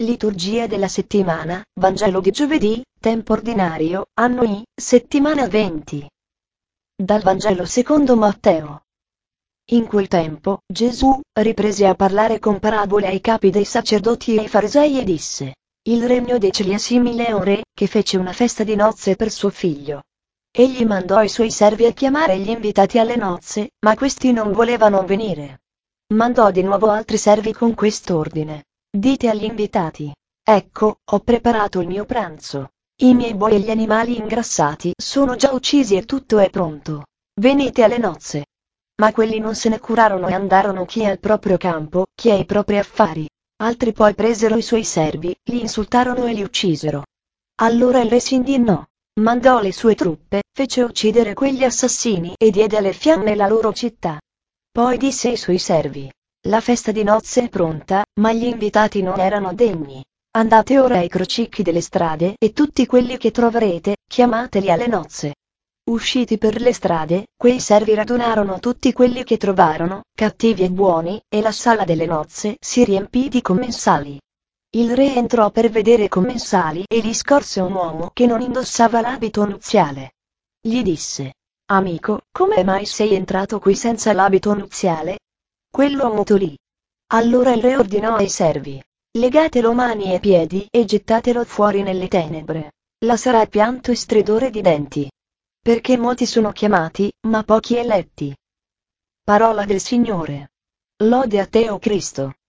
Liturgia della settimana, Vangelo di giovedì, tempo ordinario, anno I, settimana 20. Dal Vangelo secondo Matteo. In quel tempo, Gesù riprese a parlare con parabole ai capi dei sacerdoti e ai farisei e disse: Il regno dei cieli è simile a un re, che fece una festa di nozze per suo figlio. Egli mandò i suoi servi a chiamare gli invitati alle nozze, ma questi non volevano venire. Mandò di nuovo altri servi con quest'ordine: Dite agli invitati: Ecco, ho preparato il mio pranzo. I miei buoi e gli animali ingrassati sono già uccisi e tutto è pronto. Venite alle nozze. Ma quelli non se ne curarono e andarono chi al proprio campo, chi ai propri affari. Altri poi presero i suoi servi, li insultarono e li uccisero. Allora il re si indignò. Mandò le sue truppe, fece uccidere quegli assassini e diede alle fiamme la loro città. Poi disse ai suoi servi: La festa di nozze è pronta, ma gli invitati non erano degni. Andate ora ai crocicchi delle strade e tutti quelli che troverete, chiamateli alle nozze. Usciti per le strade, quei servi radunarono tutti quelli che trovarono, cattivi e buoni, e la sala delle nozze si riempì di commensali. Il re entrò per vedere i commensali e gli scorse un uomo che non indossava l'abito nuziale. Gli disse: Amico, come mai sei entrato qui senza l'abito nuziale? Quell'uomo tolì. Allora il re ordinò ai servi: Legatelo mani e piedi e gettatelo fuori nelle tenebre. Là sarà pianto e stridore di denti. Perché molti sono chiamati, ma pochi eletti. Parola del Signore. Lode a te, o Cristo.